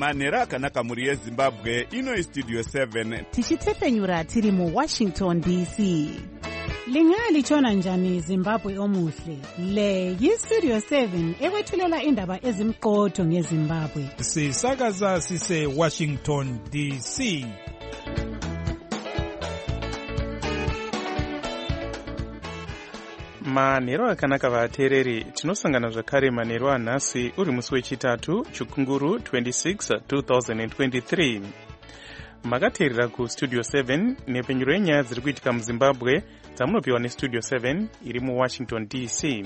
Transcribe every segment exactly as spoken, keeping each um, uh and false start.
manhero akanaka mhuri yezimbabwe. Ino istudio seven tichitefenyura tiri mu Washington D C. Lingalitshona njani Zimbabwe omuhle? Le yistudio seven ekwethulela indaba ezimqotho ngeZimbabwe. Sisakaza sise Washington D C. Manhero akanaka vateereri, tinosangana zvakare manhero anhasi uri musi wechitatu Chikunguru twenty-six twenty twenty-three. Makateerera kustudio seven nepenyuro yenyaya dziri kuitika muZimbabwe dzamunopiwa nestudio seven iri muWashington D C.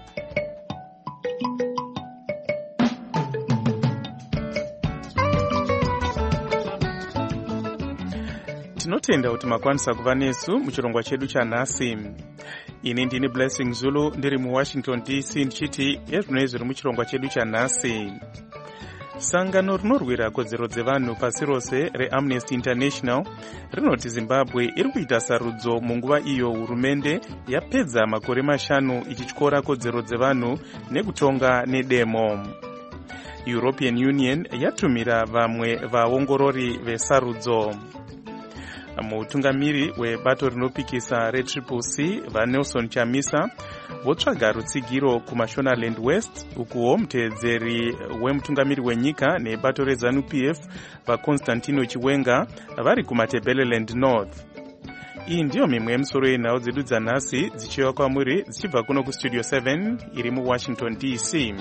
Tinotenda kuti makwanisa kuva nesu muchirongwa chedu chanhasi. Ini ndini Blessing Zulu ndiri muWashington D C ndichiti ezvinoi zviri muchirongwa chedu chanhasi. Sangano rinorwira kodzero dzevanhu pasi rose reAmnesty International rinoti Zimbabwe iri kuita sarudzo munguva iyo hurumende yapedza makore mashanu ichityora kodzero dzevanhu nekutonga nedemo. European Union yatumira vamwe vaongorori vesarudzo. Mutungamiri webato rinopikisa retriple C vaNelson Chamisa votsvaga rutsigiro kuMashonaland West, ukuwo muteedzeri wemutungamiri wenyika nebato reZANU-P F vaConstantino Chiwenga vari kuMatebeleland North. Iyi ndiyo mimwe yemisoro yenhau dzedu dzanhasi dzichiwa kwamuri dzichibva kuno kustudio seven iri muWashington D C.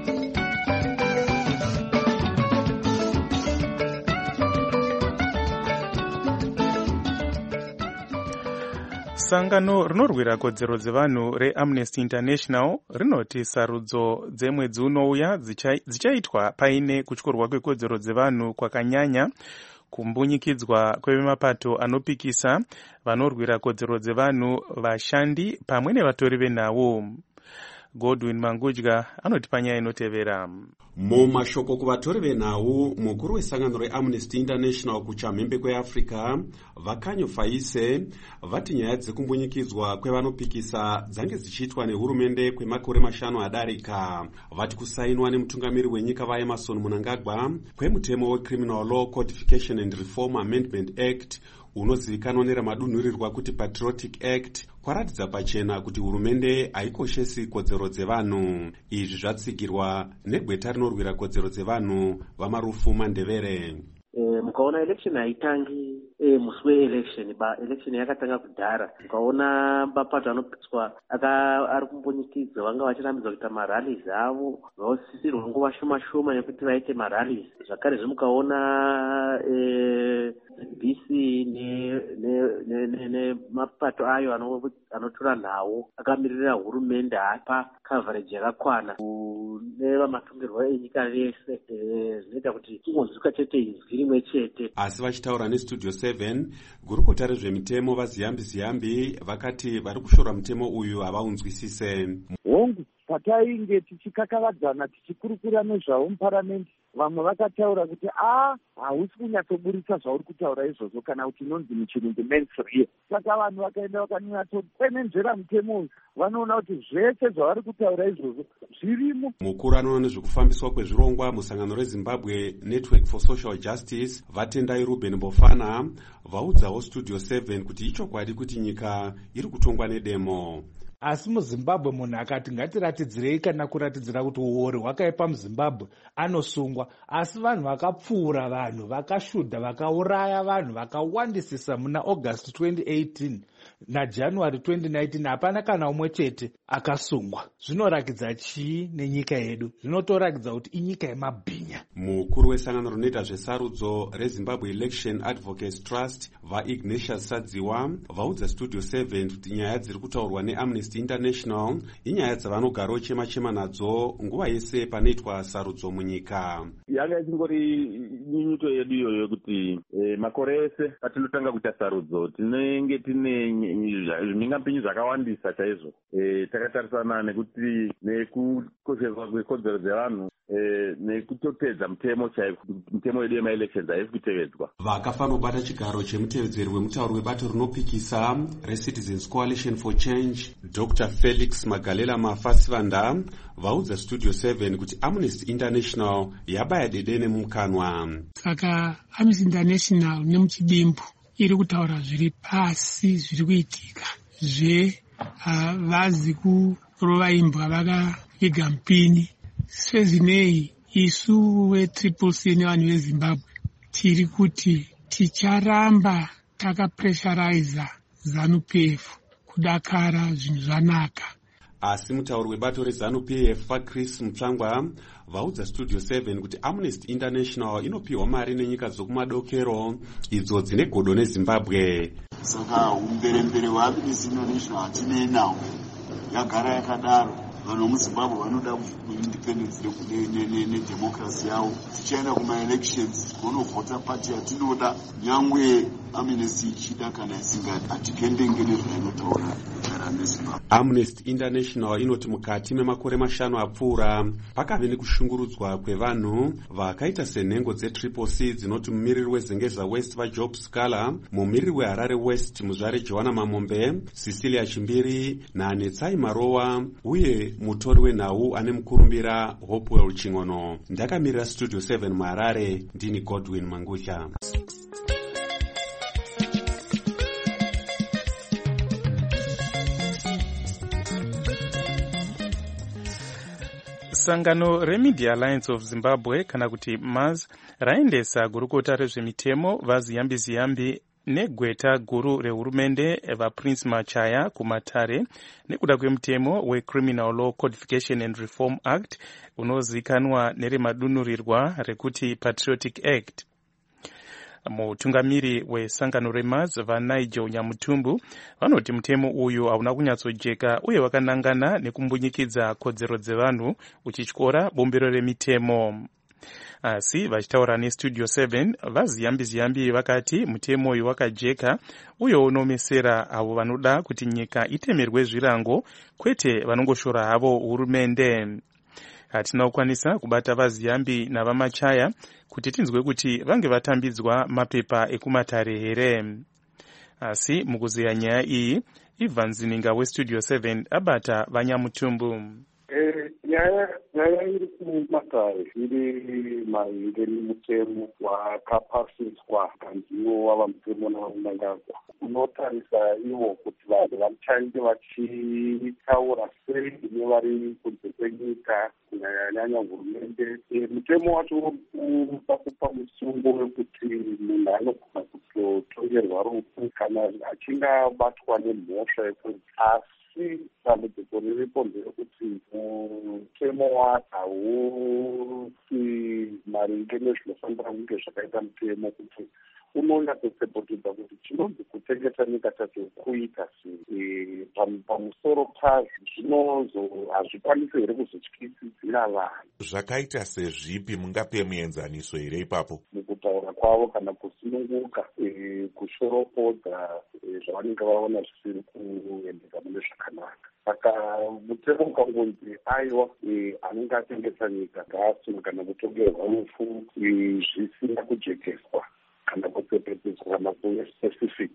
Sangano rinorwira kodzero dzevanhu reAmnesty International rinoti sarudzo dzemwedzi unouya dzichaitwa paine kutyorwa kwekodzero dzevanhu kwakanyanya, kumbunyikidzwa kwemapato anopikisa vanorwira kodzero dzevanhu, vashandi pamwe nevatori venhau. Godwin Mangudya anoti panyaya inotevera. Mumashoko kuvatori venhau, mukuru wesangano reAmnesty International kuchamhembe kweAfrica Vakanyo Faise vati nyaya dzekumbunyikidzwa kwevanopikisa dzange dzichiitwa nehurumende kwemakore mashanu adarika. Vati kusainwa nemutungamiri wenyika vaEmerson Mnangagwa kwemutemo weCriminal Law Codification and Reform Amendment Act unozivikanwa neramadunhurirwa kuti Patriotic Act kwaratidza pachena kuti hurumende haikoshesi kodzero dzevanhu. Izvi zvatsigirwa negweta rinorwira kodzero dzevanhu vaMarufu Mandevere. E, mukaona election haitangi e, musi weelection ba election yakatanga kudhara, mukaona mapato anopiswa ari kumbunyikidzwa vanga vachirambidzwa kuita marallies avo vausisirwa nguva shoma shoma nekuti vaite marallies. Zvakare zvimukaona e, B C nemapato ayo anotora nhau akamirira hurumende hapa coverage yakakwana nevamatongerwo enyika yese, zvinoita kuti tingonzwika chete izwi rimwe chete. Asi vachitaura nestudio seven, gurukota rezvemitemo vaZiyambi Ziyambi vakati vari kushora mutemo uyu havaunzwisise. Hongu patainge tichikakavadzana tichikurukura nezvavo muparamende, vamwe vakataura kuti a hausi kunyatsoburitsa zvauri kutaura izvozvo kana kuti inonzi muchirungu mainstream. Saka vanhu vakaenda vakanyatsopenenzvera mutemo uyu vanoona kuti zvese zvavari kutaura izvozvo zvirimo. Mukuru anoona nezvekufambiswa kwezvirongwa musangano reZimbabwe Network for Social Justice vatendai Ruben Bofana vaudzawo studio seven kuti ichokwadi kuti nyika iri kutongwa nedemo. Asi muZimbabwe munhu akati ngatiratidzirei kana kuratidzira kuti uori hwakaipa muZimbabwe anosungwa. Asi vanhu vakapfuura, vanhu vakashudha, vakauraya vanhu vakawandisisa muna August twenty eighteen naJanuary twenty nineteen hapana kana umwe chete akasungwa. Zvinorakidza chii nenyika yedu? Zvinotorakidza kuti inyika yemabhinya. Mukuru wesangano rinoita zvesarudzo reZimbabwe Election Advocates Trust vaIgnatius Sadziwa vaudza studio seven kuti nyaya dziri kutaurwa neAmnesty International inyaya dzavanogaro chema chema nadzo nguva yese panoitwa sarudzo munyika. Yanga ichingori nyunyuto yedu iyoyo yekuti e, makore ese patinotanga kuita sarudzo tinenge tine zvimhingamupinyi zvakawandisa chaizvo. E, takatarisana nekuti nekukosheswa kwekodzero dzevanhu e, kutedza mutemo chaiko, mutemo yedu yemaelections haisi kutevedzwa. Vakafanobata chigaro chemutevedzeri wemutauro webato rinopikisa reCitizens Coalition for Change Doctor Felix Magalela Mafasivanda vaudza Studio seven kuti Amnesty International yabaya dedene mumukanwa. Saka Amnesty International nemuchidimbu iri kutaura zviri pasi zviri kuitika zve uh, vazi kurova imbwa vakaviga mupini sezvinei isu wetriple C nevanhu veZimbabwe tiri kuti ticharamba takapressuriza ZANU-P F kudakara zvinhu zvanaka. Asi mutauri webato reZANU-P F vaChris Mutsvangwa vaudza Studio seven kuti Amnesty International inopiwa mari nenyika dzokumadokero idzo dzine godo neZimbabwe. Saka umberembere hwaAmnesty International hatinei nawo, yagara yakadaro. Vanhu vemuZimbabwe vanoda independence nedemocracy yavo. Tichaenda kuma-elections kunovhota pati yatinoda, nyangwe Amnesty ichida kana isingadi, hatikendengene zvainotaura kugara neZimbabwe. Amnesty International inoti mukati memakore mashanu apfuura pakave nekushungurudzwa kwevanhu vakaita senhengo dzetriple C dzinoti mumiriri wezengeza West vaJob Scala, mumiriri weHarare West muzvare Joanna Mamombe, Cecilia Chimbiri naNetsai Marowa uye mutori wenhau ane mukurumbira Hopewell Chingono. Ndakamirira Studio seven muHarare, ndini Godwin Mangusha. Sangano reMedia Alliance of Zimbabwe kana kuti M A Z raendesa gurukota rezvemitemo vaziyambi-ziyambi negweta guru rehurumende vaPrince Machaya kumatare nekuda kwemutemo weCriminal Law Codification and Reform Act unozikanwa neremadunurirwa rekuti Patriotic Act. Mutungamiri wesangano reM A Z vaNigel Nyamutumbu vanoti mutemo uyu hauna kunyatsojeka uye wakanangana nekumbunyikidza kodzero dzevanhu uchityora bombero remitemo. Asi vachitaura neStudio seven vaziyambi-ziyambi vakati mutemo uyu wakajeka uye unomesera avo vanoda kuti nyika itemerwe zvirango kwete vanongoshora havo hurumende. Hatina kukwanisa kubata vaziyambi navamachaya kuti tinzwe kuti vange vatambidzwa mapepa ekumatare here. Asi mukuziya nyaya iyi Ivan Zininga weStudio seven abata vaNyamutumbu. Eh, nyaya nyaya iri kumatare iri maringe nemutemo wakapasiswa kanziwo wava mutemo navaMnangagwa unotarisa iwo kuti vanhu vachange vachitaura sei nevari kunze kwenyika kunyanyanya hurumende. Mutemo wacho unoda kupa musungo wekuti munhu anogona kutotongerwa rufu kana achinge abatwa nemhosva yekunzi. Asi dambudziko riripo nderekuti mutemo wacho hausi maringe nezvinofanira kunge zvakaita mutemo, kuti unonyatsopepotedza kuti chinonzi kuchengeta nyika chacho kuita sei. Pamusoro pazvo zvinozo hazvikwanisi here kuzotyisidzira vanhu. Zvakaita sezvipi? Mungape muenzaniso here ipapo? Mukutaura kwavo kana kusununguka kushoropodza zvavanenge vaona zvisiri kuendeka mune zvakanaka. Saka mutemo ukangonzi aiwa anenge atengesa nyika ngaasungana kutongerwa rufu zvisina kujekeswa kana kupepetedzwa kana kuve specific,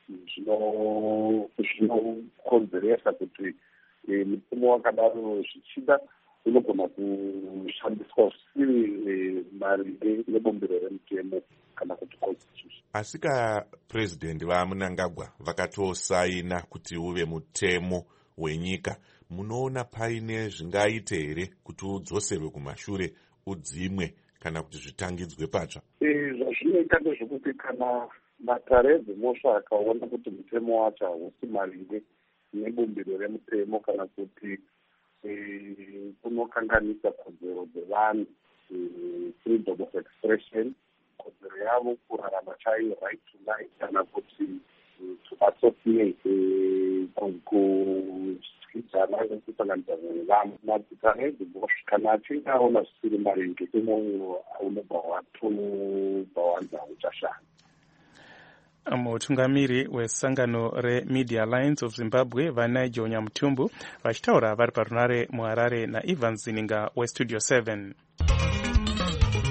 zvinokonzeresa kuti mutemo wakadaro zvichida unogona kushandiswa zvisiri maringe nebombero remutemo kana kuti constitution. Asika president vaMnangagwa vakatosaina kuti uve mutemo wenyika, munoona paine zvingaite here kuti udzoserwe kumashure udzimwe kana kuti zvitangidzwe patsva? Zvazvinoita ndezvekuti kana matare edzimhosva akaona kuti mutemo wacho hausi maringe nebombero remutemo kana kuti kunokanganisa kodzero dzevanhu, freedom of expression, kodzero yavo kurarama chaiyo, right to life, kana kuti to associate, kuchidzana nekusanganisa vanhu. Matare edzimhosva kana achinge aona zvisiri maringe nemwoyo unobva watobva wanza uchashanda. Mutungamiri wesangano reMedia Alliance of Zimbabwe vaNigel Nyamutumbu vachitaura vari parunare muHarare naIvan Zininga weStudio seven.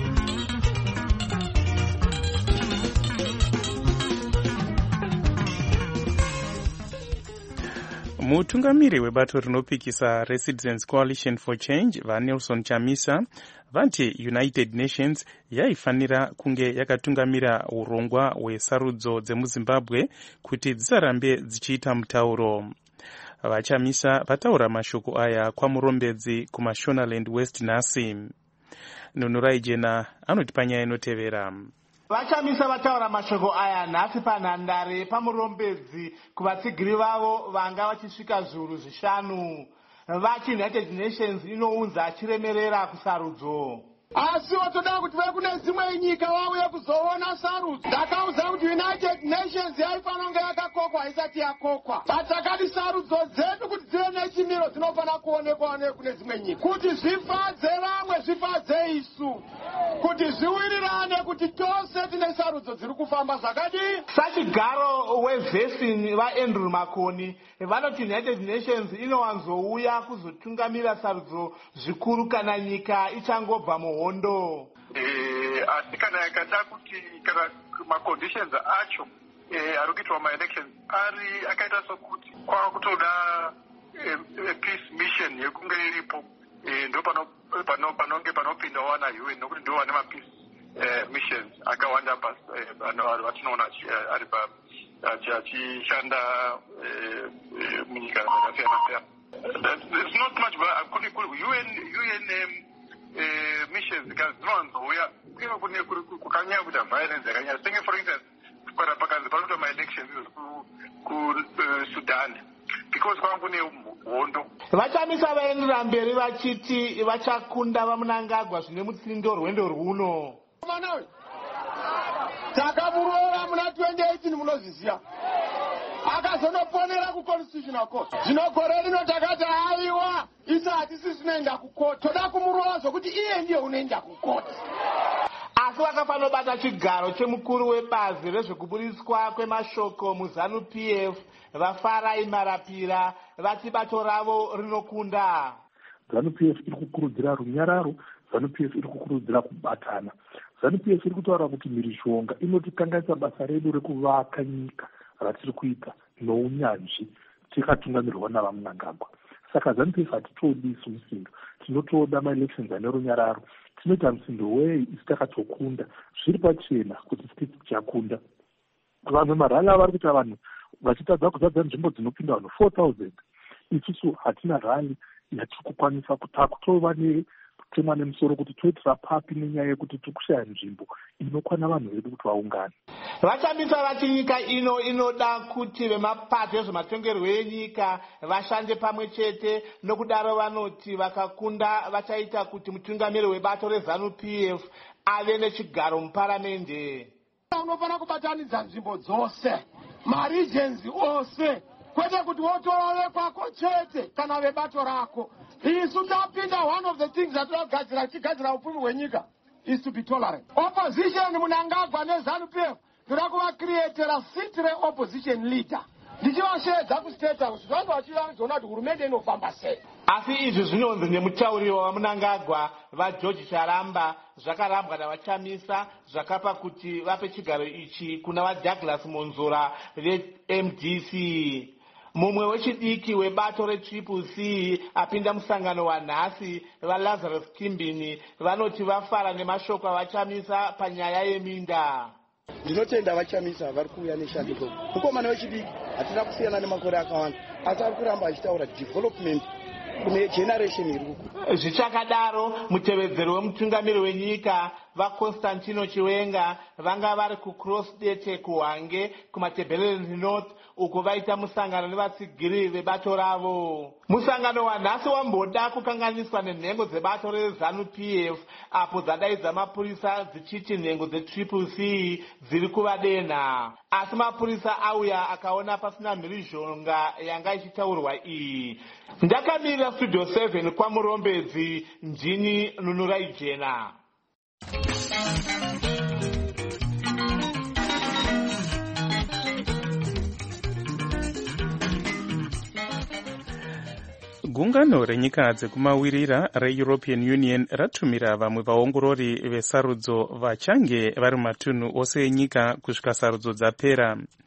mutungamiri webato rinopikisa Recitizens Coalition for Change vaNelson Chamisa vanti United Nations yaifanira kunge yakatungamira urongwa hwesarudzo dzemuZimbabwe kuti dzisarambe dzichiita mutauro. VaChamisa vataura mashoko aya kwamurombedzi kuMashonaland West nhasi. Nunurai Jena anoti panyaya inotevera. VaChamisa vataura mashoko aya nhasi panhandare pamurombedzi kuvatsigiri vavo vanga vachisvika zviuru zvishanu. Vati United Nations inounza achiremerera kusarudzo. Asi watoda kuti vave kune dzimwe nyika vauye kuzoona sarudzo. Ndakauza kuti United Nations yaifanonge yakakokwa isati yakokwa. Patakati sarudzo dzedu kuti dzive nechimiro dzinofanira kuonekwa kune dzimwe nyika. Kuti zvifadze vamwe zvifadze isu. Kuti zviwirirane kuti tose tine sarudzo dziri kufamba zvakadii. Sachigaro wevhesini vaAndrew Makoni vanoti United Nations inowanzouya kuzotungamira sarudzo zvikuru kana nyika ichangobva muhondo. Eh, asi kana yakada kuti kana maconditions acho eh ari kuitwa ma-elections ari akaita sokuti kwakutoda eh, peace mission yekunge iripo eh, ndo pano pano panonge panopinda wana U N nokuti ndo vane ma-peace eh, missions akawanda basi vatinoona ari pa achishanda munyika dzakasiyana-siyana. There's not much but U N U N um, missions dzinowanzouya kuiva kune kukanyanya kuita violence yakanyanya senge for instance kwara pakazi panoita ma-elections kuSudan because kwanga kune hondo. VaChamisa vaendera mberi vachiti vachakunda vaMnangagwa zvine mutsindo rwendo rwuno. Takamurova muna twenty eighteen munozviziva. Akazonoponera kuconstitutional court. Zvino gore rino takati aiwa isati sisi tunoenda kucourt. Toda kumurova zvokuti iye ndiye unoenda kucourt. Asi vakafanobata chigaro chemukuru webazi rezvekuburiswa kwemashoko muZANU P F vaFarai Marapira vati bato ravo rinokunda. ZANU P F iri kukurudzira runyararo, ZANU P F iri kukurudzira kubatana. ZANU P F iri kutaura kuti mhirizhonga inotikanganisa basa redu rekuvaka nyika ratiri kuita nounyanzvi tikatungamirwa navaMnangagwa. Saka ZANU P F hatitodi isu musindo, tinotoda ma-elections ane runyararo. Tinoita musindo wei isi takatokunda zviri pachena kuti titi tichakunda. Vanhu marali vari kuita vanhu vachitadza kuzadza nzvimbo dzinopinda vanhu four thousand. Isusu hatina rali yatiri kukwanisa kutova netemwa nemusoro kuti toitira papi nenyaya yekuti tiri kushaya nzvimbo inokwana vanhu vedu kuti vaungane. VaChamisa vati nyika ino inoda kuti vemapato ezvematongerwo enyika vashande pamwe chete, nokudaro vanoti vakakunda vachaita kuti mutungamiri webato reZANU P F ave nechigaro muparamende. Unofanira kubatanidza nzvimbo dzose, maregions ose, kwete kuti wotorove kwako chete kana vebato rako. Isu tapinda, one of the things that tinogadzira tichigadzira upfumi hwenyika is to be tolerant. Opposition Mnangagwa neZANU P F toda kuvacreatera seat re-opposition leader. Ndichivashedza kustate house vanhu vachizoona kuti hurumende inofamba sei. Asi izvi zvinonzi nemutauri waMnangagwa vaGeorge Charamba zvakarambwa navaChamisa zvakapa kuti vape chigaro ichi kuna vaDouglas Monzora veM D C. Mumwe wechidiki webato reTriple C apinda musangano wanhasi vaLazarus Kimbini vanoti vafara nemashoko avaChamisa panyaya yeminda. Ndinotenda vaChamisa vari kuuya neshandiko. Mukomana wechidiki hatina kusiyana nemakore akawanda, asi ari kuramba achitaura development kune generation iri kuku. Zvichakadaro mutevedzeri wemutungamiri wenyika vaConstantino Chiwenga vanga vari kuCross Dete kuHwange kumaTebeleland North uko vaita musangano nevatsigiri vebato ravo. Musangano wanhasi wamboda kukanganiswa nenhengo dzebato reZANU P F apo dzadaidza mapurisa dzichiti nhengo dzeTriple C dziri kuvadenha. Asi mapurisa auya akaona pasina mhirizhonga yanga ichitaurwa iyi. Ndakamirira Studio seven kwamurombedzi, ndini Nunurai Jena. Gungano renyika dzekumawirira reEuropean Union ratumira vamwe vaongorori vesarudzo vachange vari matunhu ose enyika kusvika sarudzo dzapera.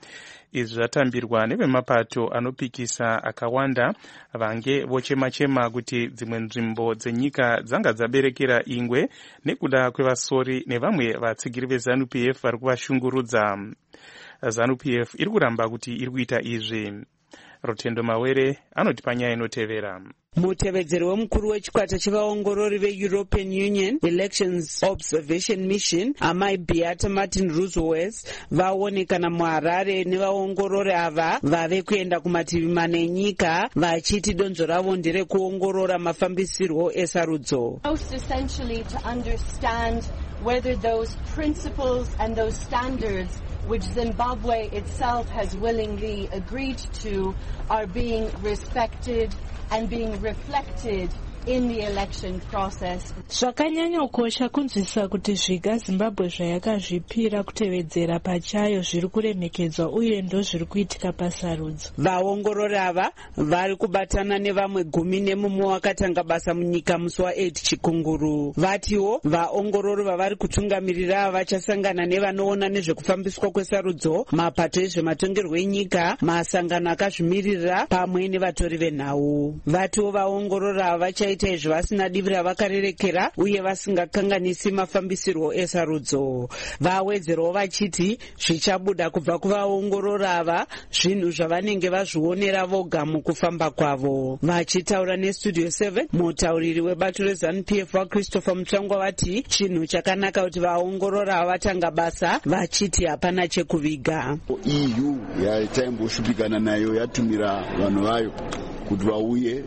izvi zvatambirwa nevemapato anopikisa akawanda vange vochema-chema kuti dzimwe nzvimbo dzenyika dzanga dzaberekera ingwe nekuda kwevasori nevamwe vatsigiri veZANU P F vari kuvashungurudza. ZANU P F iri kuramba kuti iri kuita izvi. Rutendo Mawere anoti panyaya inotevera. Mutevedzeri wemukuru wechikwata chevaongorori veEuropean Union Elections Observation Mission amai Beata Martin Russowers vaonekana muHarare nevaongorori ava vave kuenda kumativi mana enyika vachiti donzvo ravo nderekuongorora mafambisirwo esarudzo. Most essentially to understand whether those principles and those standards which Zimbabwe itself has willingly agreed to are being respected and being reflected in the election process. Zvakanyanya kukosha kunzwisisa kuti zviga Zimbabwe zvayakazvipira kutevedzera pachayo zviri kuremekedzwa uye ndo zviri kuitika pasarudzo. Vaongorori ava vari kubatana nevamwe gumi nemumwe wakatanga basa munyika musi wa8 Chikunguru. Vatiwo vaongorori vavari kutungamirira vachasangana nevanoona nezvekufambiswa kwesarudzo, mapato ezvematongerwo enyika, masangano akazvimirira pamwe nevatori venhau. Vatiwo vaongorori ava vachaita izvi vasina divi ravakarerekera uye vasingakanganisi mafambisirwo esarudzo. Vawedzerawo vachiti zvichabuda kubva kuvaongorori ava zvinhu zvavanenge vazvionera voga mukufamba kwavo. Vachitaura nestudio seven, mutauriri webato reZANU P F waChristopher Mutsvangwa vati chinhu chakanaka kuti vaongorori ava vatanga basa vachiti hapana chekuviga. E U yataimboshuphikana nayo yatumira vanhu vayo kuti vauye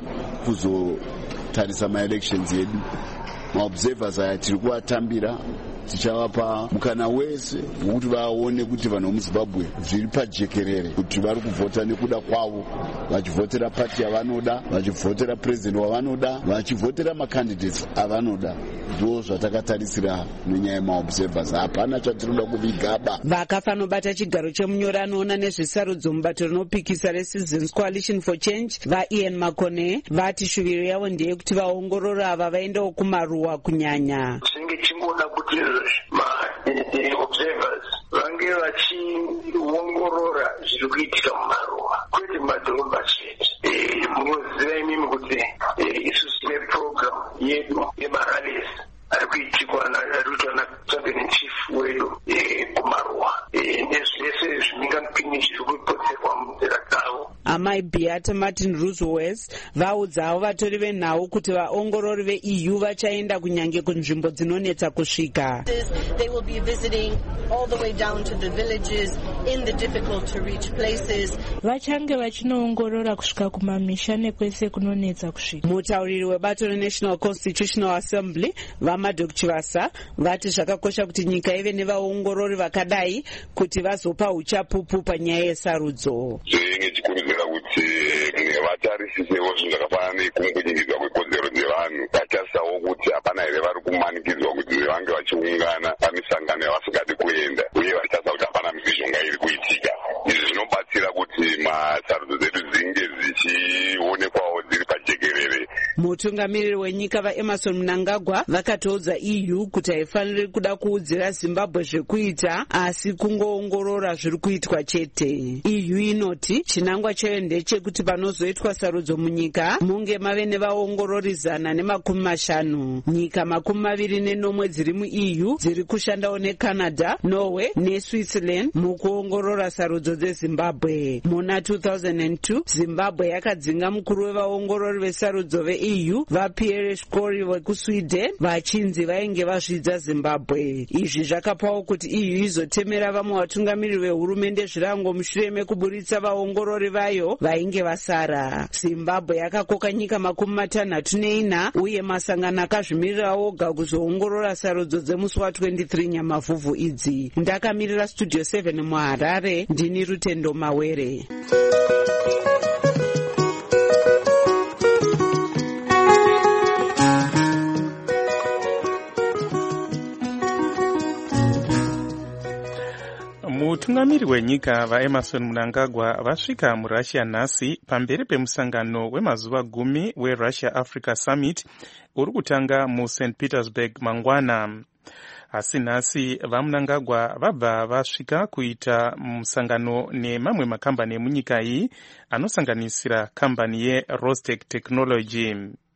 kuzotarisa ma-elections yedu. Ma-observers aya tiri kuvatambira, tichavapa mukana wese wokuti vaone kuti vanhu vemuZimbabwe zviri pajekerere kuti vari kuvhota nekuda kwavo, vachivhotera pati yavanoda, vachivhotera president wavanoda, vachivhotera macandidates avanoda. Ndo zvatakatarisira nenyaya yema-observers. Hapana chatinoda kuvigaba. Vakafanobata chigaro chemunyori anoona nezvesarudzo mubato rinopikisa reCitizens Coalition for Change vaIan Makone vati shuviro yavo ndeyekuti vaongorori ava vaendawo kumaruwa kunyanya. Chinge chingoda kuti ma-observers vange vachiongorora zviri kuitika mumaruwa kwete mumadhorobha chete. Munoziva imimi kuti isusu tine program yedu yemarallies ari kuitikwa naChampion Chief wedu kumaruwa nezvese zvimingamupini zviri kupoterwa munzira dzavo. Amai Beata Martin Russowers vaudzawo vatori venhau kuti vaongorori veE U vachaenda kunyange kunzvimbo dzinonetsa kusvika. They will be visiting all the way down to the villages in the difficult to reach places. Vachange vachinoongorora kusvika kumamisha nekwese kunonetsa kusvika. Mutauriri webato reNational Constitutional Assembly vaMadok Chivasa vati zvakakosha kuti nyika ive nevaongorori vakadai kuti vazopa uchapupu panyaya yesarudzo. Chikurudzira kuti vatarisisewo zvinhu zvakafanana nekungunyikidzwa kwekodzero dzevanhu, vacharisawo kuti hapana here vari kumanikidzwa kuti vange vachiungana pamisangano yavasingadi kuenda, uye vachitarisa kuti hapana mhirizhonga iri kuitika. Izvi zvinobatsira kuti masarudzo dzedu dzinge dzichionekwawo dziri pajekerere. Mutungamiriri wenyika vaEmerson Mnangagwa vakatoudza E U kuti haifaniri kuda kuudzira Zimbabwe zvekuita asi kungoongorora zviri kuitwa chete. E U inoti chinangwa chayo ndechekuti panozoitwa sarudzo munyika munge mave nevaongorori zana nemakumi mashanu. Nyika makumi maviri nenomwe dziri muE U dziri kushandawo neCanada, Norway neSwitzerland mukuongorora sarudzo dzeZimbabwe. Muna two thousand two Zimbabwe yakadzinga mukuru wevaongorori vesarudzo veE U vaPierre Shkori vekuSweden vachinzi vainge vazvidza Zimbabwe. Izvi zvakapawo kuti E U izotemera vamwe vatungamiriri vehurumende zvirango mushure mekuburitsa vaongorori vayo vainge vasara. Zimbabwe yakakoka nyika makumi matanhatu neina uye masangano akazvimirira oga kuzoongorora sarudzo dzemusi wa23 Nyamavhuvhu idzi. Ndakamirira Studio seven muHarare, ndini Rutendo Mawere. Mutungamiri wenyika vaEmerson Mnangagwa vasvika muRussia nhasi pamberi pemusangano wemazuva gumi weRussia Africa Summit uri kutanga muSaint Petersburg mangwana. asi nhasi vaMnangagwa vabva vasvika kuita musangano nemamwe makambani emunyika iyi anosanganisira kambani yeRostec Technology.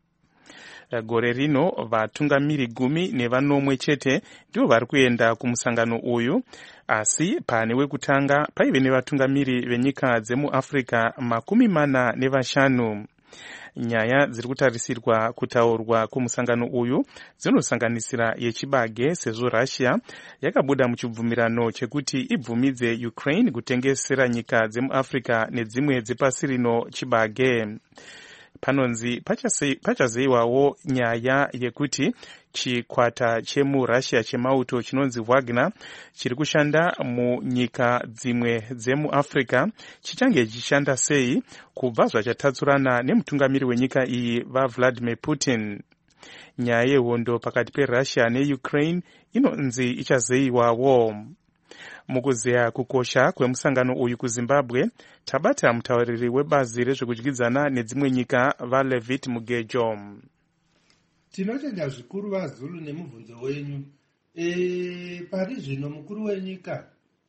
Gore rino vatungamiri gumi nevanomwe chete ndivo vari kuenda kumusangano uyu, asi pane wekutanga paive nevatungamiri venyika dzemuAfrica makumi mana nevashanu. Nyaya dziri kutarisirwa kutaurwa kumusangano uyu dzinosanganisira yechibage, sezvo Russia yakabuda muchibvumirano chekuti ibvumidze Ukraine kutengesera nyika dzemuAfrica nedzimwe dzepasi rino chibage. Panonzi pachazoiwawo nyaya yekuti chikwata chemuRussia chemauto chinonzi Wagner chiri kushanda munyika dzimwe dzemuAfrica chichange chichishanda sei kubva zvachatatsurana nemutungamiri wenyika iyi vaVladimir Putin. Nyaya yehondo pakati peRussia neUkraine inonzi ichazoiwawo. Mukuzeya kukosha kwemusangano uyu kuZimbabwe, tabata mutauriri webazi rezvekudyidzana nedzimwe nyika vaLevit Mugejo. Tinotenda zvikuru vaZulu nemubvunzo wenyu. E, pari zvino mukuru wenyika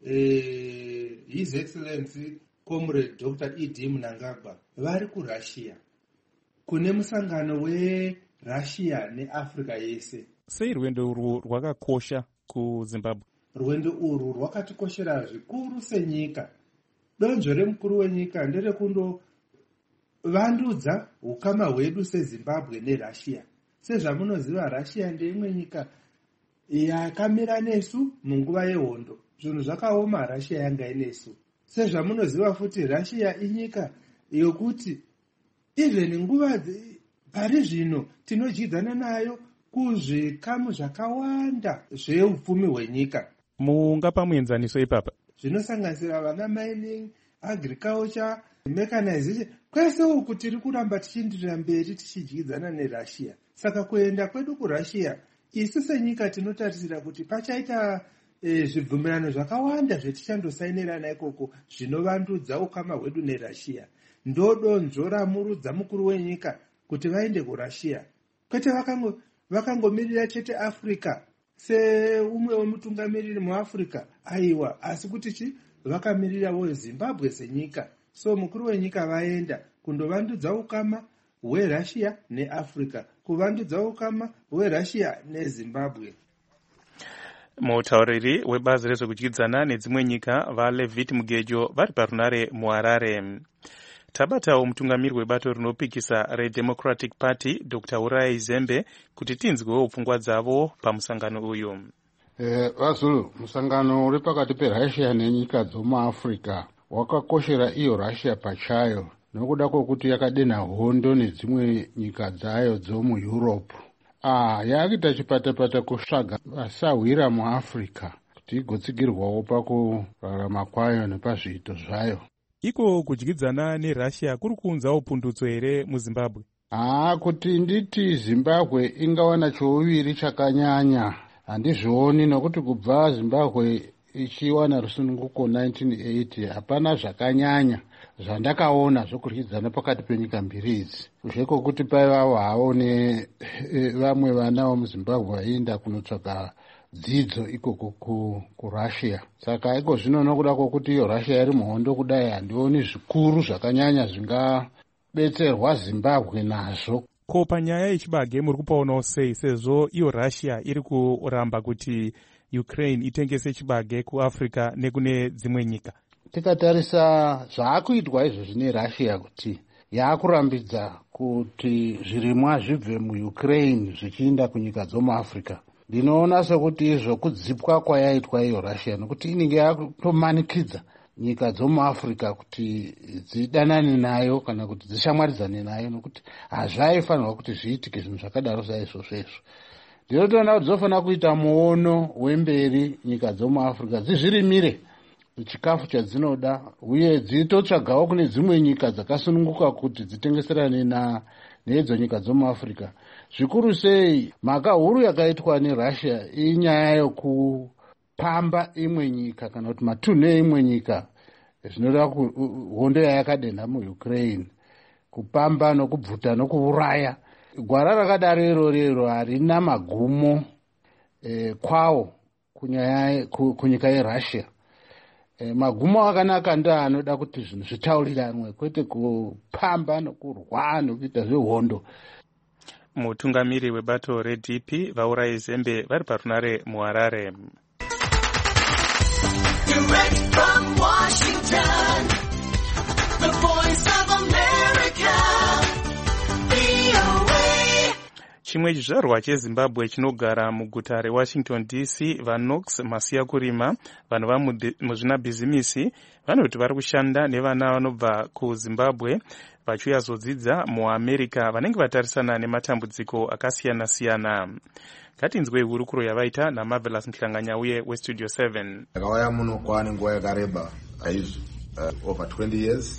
e, His Excellency Comrade Doctor E D Mnangagwa vari kuRussia kune musangano weRussia neAfrica yese. Sei rwendo urwu rwakakosha kuZimbabwe? Rwendo urwu rwakatikoshera zvikuru senyika. Donzvo remukuru wenyika nderekundo vandudza ukama hwedu seZimbabwe neRussia. Sezvamunoziva Russia ndeimwe nyika yakamira nesu munguva yehondo. Zvinhu zvakaoma Russia yanga inesu. Sezvamunoziva futi Russia inyika yokuti even nguva pari zvino tinodyidzana nayo kuzvikamu zvakawanda zveupfumi hwenyika. Mungapa muenzaniso ipapa? Zvinosanganisira vana mining, agriculture, mechanization. Kwese uku tiri kuramba tichienderera mberi tichidyidzana neRussia. Saka kuenda kwedu kuRussia, isu senyika tinotarisira kuti pachaita e, zvibvumirano zvakawanda zvetichandosainirana ikoko zvinovandudza ukama hwedu neRussia. Ndodonzvo ramurudza mukuru wenyika kuti vaende kuRussia. Kwete vakango vakangomirira chete Africa seumwe wemutungamiriri muAfrica, aiwa, asi kuti chi vakamirirawo Zimbabwe senyika. So mukuru wenyika vaenda kundovandudza ukama hweRussia neAfrica, kuvandudza ukama hweRussia neZimbabwe. Mutauriri webazi rezvekudyidzana nedzimwe nyika vaLevit Mugejo vari parunare muHarare. Tabatawo mutungamiri webato rinopikisa reDemocratic Party Doctor Urai Zembe kuti tinzwewo pfungwa dzavo pamusangano uyu. Eh, vaZulu, musangano uri pakati peRussia nenyika dzomuAfrica wakakoshera iyo Russia pachayo nokuda kwokuti yakadenha hondo nedzimwe nyika dzayo dzomuEurope. Ah, yakuita chipatapata kusvaga vasahwira muAfrica kuti igotsigirwawo pakurarama kwayo nepazviito zvayo. Iko kudyidzana neRussia kuri kuunzawo pundutso here muZimbabwe? Ah, kuti nditi Zimbabwe ingawana chouviri chakanyanya handizvioni, nokuti kubva Zimbabwe ichiwana rusununguko nineteen eighty hapana zvakanyanya zvandakaona zvokudyidzana pakati penyika mbiri idzi. Zveko kuti paivawo hawo nevamwe vana vemuZimbabwe vaenda kunotsvaga dzidzo ikoko kuRussia. Saka iko zvino nokuda kwokuti iyo Russia iri muhondo kudai handioni zvikuru zvakanyanya zvingabetserwa Zimbabwe nazvo. Ko panyaya yechibage muri kupaonawo sei sezvo iyo Russia iri kuramba kuti Ukraine itengese chibage kuAfrica nekune dzimwe nyika? Tikatarisa zvaakuitwa izvo zvine Russia kuti yaakurambidza kuti zvirimwa zvibve muUkraine zvichienda kunyika dzomuAfrica, ndinoona sekuti izvo kudzipwa kwayaitwa iyo Russia nokuti inenge yakutomanikidza nyika dzomuAfrica kuti dzidanane nayo kana kuti dzishamwaridzane nayo, nokuti hazvaifanirwa kuti zviitike zvinhu zvakadaro saizvozvo. Ndinotoona kuti dzofanira kuita muono wemberi nyika dzomuAfrica dzizvirimire chikafu chadzinoda uye dzitotsvagawo kune dzimwe nyika dzakasununguka kuti dzitengeserane na nedzo nyika dzomuAfrica. Zvikuru sei mhaka huru yakaitwa neRussia inyaya yokupamba imwe nyika kana kuti matunhu eimwe nyika zvinoda hondo yayakadenha muUkraine, kupamba nokubvuta nokuuraya. Gwara rakadaro iro rero harina magumo eh, kwawo kunyaya kunyika yerussia. E, magumo akanaka ndo anoda kuti zvinhu zvitauriranwe kwete kupamba nokurwa nokuita zvehondo. Mutungamiri webato redP Vaurayi Zembe vari parunare muHarare. Direct from Washington, the voice of America, V O A. Chimwe chizvarwa cheZimbabwe chinogara muguta reWashington D C, vaKnox Masiyakurima, vanhu vamuzvinabhizimisi vanoti vari kushanda nevana vanobva kuZimbabwe vachiuya zodzidza muAmerica vanenge vatarisana nematambudziko akasiyana-siyana. Ngatinzwe hurukuro yavaita naMarvelous Mhlanganyauye weStudio seven. Ndakauya muno kwane nguva yakareba aizvo uh, over twenty years,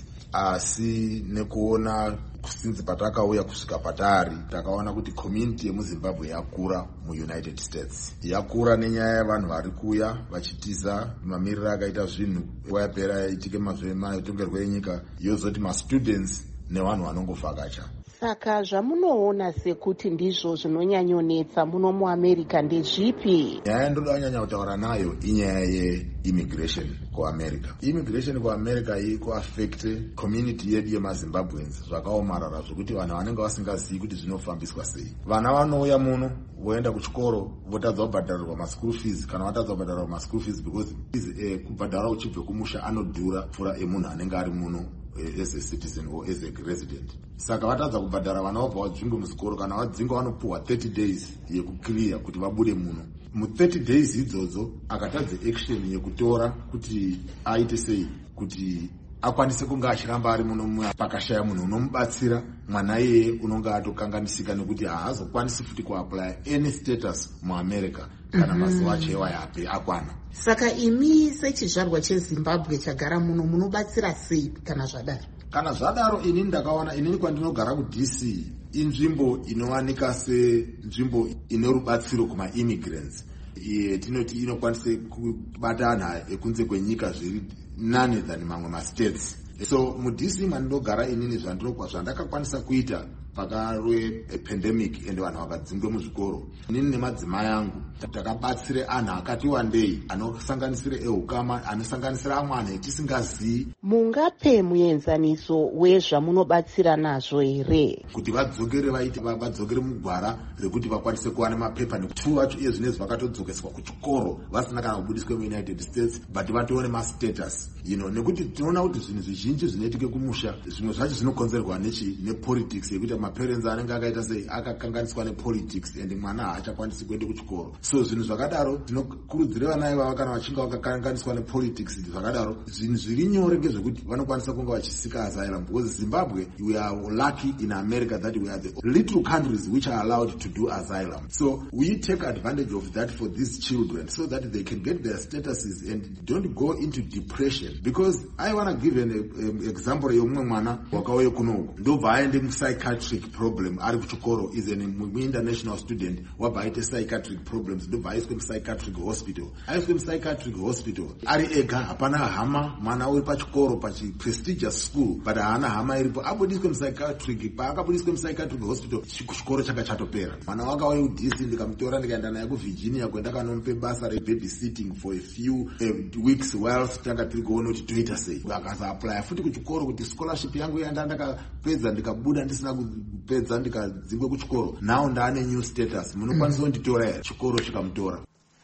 asi nekuona since patakauya kusvika patari takaona kuti community yemuZimbabwe yakura muUnited States. Yakura nenyaya yavanhu vari kuuya vachitiza mamiriro akaita zvinhu wayapera itike matongerwo enyika yozoti mastudents nevanhu vanongovhakacha. Saka zvamunoona sekuti ndizvo zvinonyanyonetsa muno muAmerica ndezvipi? Nyaya ndoda kunyanya kutaura nayo inyaya ye-immigration kuAmerica. Immigration kuAmerica iri kuaffecte community yedu yemaZimbabweans zvakaomarara zvokuti vanhu vanenge vasingazivi kuti zvinofambiswa sei. Vana vanouya muno voenda kuchikoro votadza kubhadharirwa maschool fees kana vatadza kubhadharirwa maschool fees because eh, kubhadhara uchibve kumusha anodhura pfuura emunhu anenge ari muno as a citizen or as a resident. Saka vatadza kubhadhara vana vabva vadzingwe muzvikoro kana vadzinga vanopuhwa thirty days yekuclear kuti vabude muno. Mu thirty days idzodzo akatadze action yekutora kuti aite sei kuti akwanise kunge achiramba ari muno pakashaya munhu unomubatsira mwana iyeye unonge atokanganisika nekuti haazokwanisi futi kuapply any status muAmerica kana mazuva acho ewayape akwana. Saka imi sechizvarwa cheZimbabwe chagara muno munobatsira sei kana zvadaro? Kana zvadaro ini ndakaona inini kwandinogara kuD C inzvimbo inowanika senzvimbo ine rubatsiro kuma-immigrants. Iye tinoti inokwanise kubata anhu ekunze kwenyika zviri nane than mamwe mastates. So muD C mandinogara inini zvandakakwanisa kuita pakarwe epandemic ende vanhu vakadzingwe muzvikoro, inini nemadzimai angu takabatsire anhu akati wandei anosanganisire eukama anosanganisira amwe anhu etisingazivi. Mungape muenzaniso wezvamunobatsira nazvo here kuti vadzokere vaiti vadzokere mugwara rekuti vakwanise kuwana mapepa nekuti vacho iye zvinezvi vakatodzokeswa kuchikoro vasina kana kubudiswe muUnited States but vatoone mastatus, you know, nekuti tinoona kuti zvinhu zvizhinji zvinoitike kumusha zvimwe zvacho zvinokonzerwa nechi nepolitics yekuti maparents anenge akaita sei akakanganiswa nepolitics and mwana haachakwanisi kuende kuchikoro. So zvinhu zvakadaro tinokurudzira vana ivava kana vachinge vakakanganiswa nepolitics zvakadaro zvinhu zviri nyore ngezvekuti vanokwanisa kunge vachisika asylum because Zimbabwe we are lucky in America that we are the little countries which are allowed to do asylum. So we take advantage of that for these children so that they can get their statuses and don't go into depression. Because I want to give an um, example yomwe mwana wakauye kunoku ndobva aende mu-psychiatric problem ari kuchikoro is an international student wabva aite psychiatric problems ndobva aiswe mu-psychiatric hospital aiswe mu-psychiatric hospital ari ega hapana hama mwana uri pachikoro pachi-prestigious school but haana hama iripo abudiswe mu-psychiatric paakabudiswe mu-psychiatric hospital chikoro changa chatopera. Mwana wakauye kuD C ndikamutora ndikaenda naye kuVirginia kwendakanomupe basa rebabysitting for a few uh, weeks whilst tanga tiri kuona kuti toita sei akazoapply futi kuchikoro kuti scholarship yangu yanda ndakapedza ndikabuda ndisina kupedza ndikadzingwe kuchikoro now ndaane new status munokwanisa kunditora here chikoro chikamutora.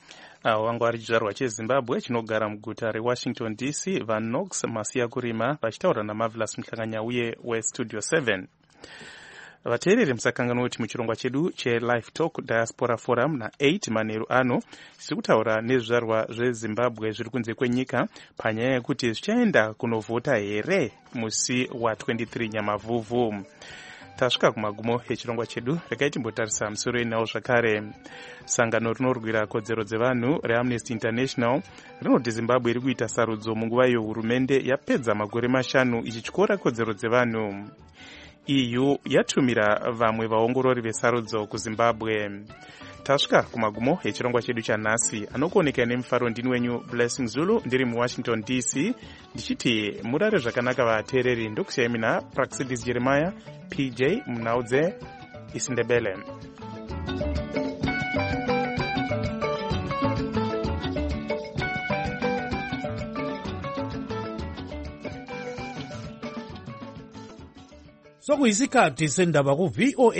Avo vanga vari chizvarwa cheZimbabwe chinogara muguta reWashington D C vaKnox Masiyakurima vachitaura naMarvelous Mhlanganyauye weStudio seven. Vateereri musakanganwa kuti muchirongwa chedu cheLive Talk Diaspora Forum na eight manheru ano tiri kutaura nezvizvarwa zveZimbabwe zviri kunze kwenyika panyaya yekuti zvichaenda kunovhota here musi wa23 Nyamavhuvhu. Tasvika kumagumo echirongwa chedu, regai timbotarisa musoro inawo zvakare. Sangano rinorwira kodzero dzevanhu reAmnesty International rinoti Zimbabwe iri kuita sarudzo munguva iyo hurumende yapedza makore mashanu ichityora kodzero dzevanhu. E U yatumira vamwe vaongorori vesarudzo kuZimbabwe. Tasvika kumagumo echirongwa chedu chanhasi, anokuoneka nemufaro ndini wenyu Blessing Zulu ndiri muWashington D C ndichiti murare zvakanaka vateereri. Ndokusiyai mina Praxidis Jeremiah P J Munaudze Isindebele. sokuyisikhathi sendaba ku-V O A